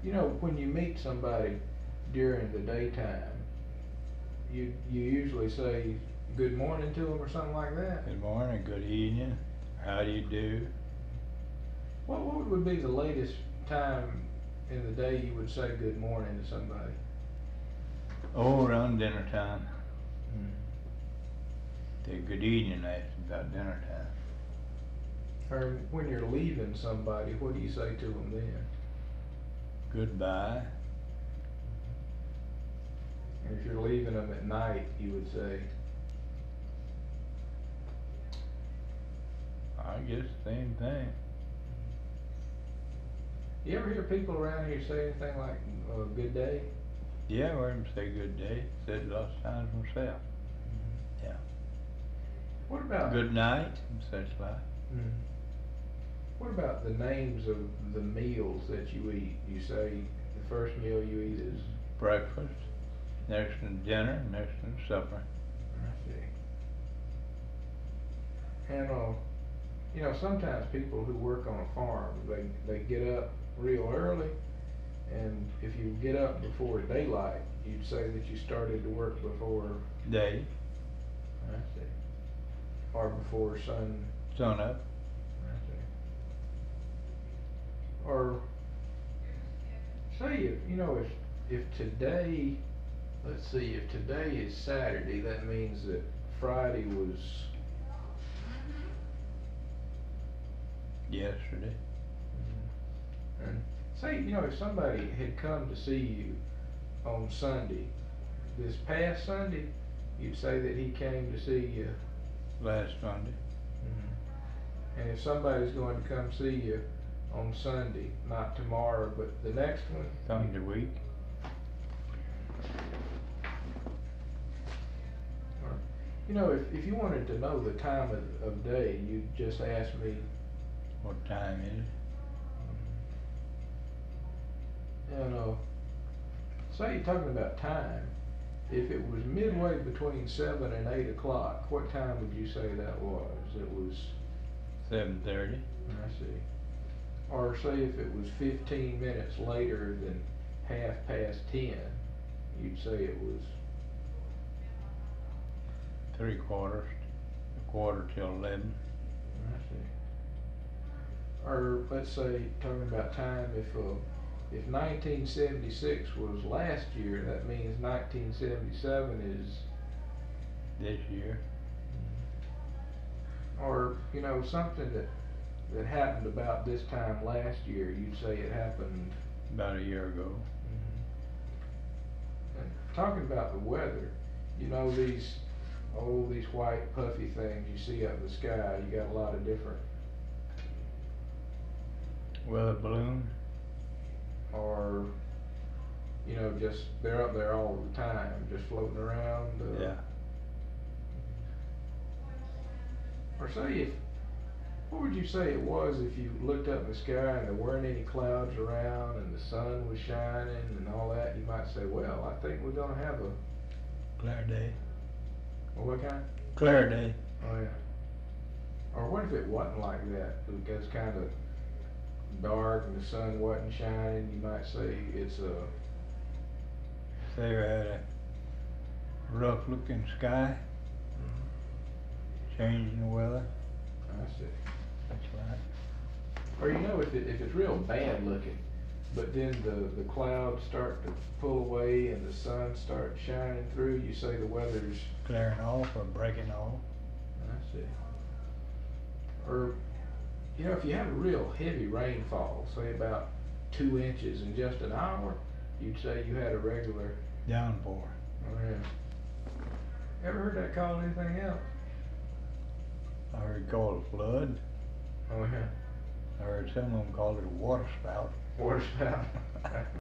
You know, when you meet somebody during the daytime, you usually say good morning to them or something like that. Good morning, good evening, how do you do? What would be the latest time in the day you would say good morning to somebody? Oh, around dinner time. Say good evening, that's about dinner time. Or when you're leaving somebody, what do you say to them then? Goodbye. And if you're leaving them at night, you would say, I guess same thing. you ever hear people around here say anything like, good day? Yeah, I heard him say good day, said it lots of times myself. Yeah. What about Good night, and such like. Mhm. What about the names of the meals that you eat? You say the first meal you eat is. Breakfast, next one dinner, next one supper. I see. And you know, sometimes people who work on a farm, they get up real early, and if you get up before daylight, you'd say that you started to work before. Day, I see. Or before sun. sun up. I see. Or say you know, if today, let's see, if today is Saturday, that means that Friday was. Yesterday. And say, you know, if somebody had come to see you on Sunday, this past Sunday, you'd say that he came to see you. Last Sunday. And if somebody's going to come see you on Sunday, not tomorrow, but the next one. Sunday week. You know, if you wanted to know the time of day, you'd just ask me. What time is it? And say you're talking about time, if it was midway between 7 and 8 o'clock, what time would you say that was? It was. 7:30. I see. Or say if it was 15 minutes later than 10:30, you'd say it was. 3/4, a quarter till 11. I see. Or let's say, talking about time, if 1976 was last year, that means 1977 is. This year. Or, you know, something that happened about this time last year, you'd say it happened. About a year ago. And talking about the weather, you know, these white puffy things you see up in the sky, you got a lot of different. Weather balloon. Or, you know, just they're up there all the time, just floating around. Yeah. Or say what would you say it was if you looked up in the sky and there weren't any clouds around and the sun was shining and all that? You might say, well, I think we're gonna have a. Clear day. Well, what kind? Clear day. Oh yeah. Or what if it wasn't like that? It was kind of dark and the sun wasn't shining. You might say it's a. Say we had a rough looking sky, changing the weather. I see. That's right. Or you know, if it's real bad looking, but then the clouds start to pull away and the sun starts shining through, you say the weather's. Clearing off or breaking off. I see. Or, you know, if you have a real heavy rainfall, say about 2 inches in just an hour, you'd say you had a regular. Downpour. Oh yeah. Ever heard that called anything else? I heard it called a flood. Oh yeah. I heard some of them called it a water spout. Water spout.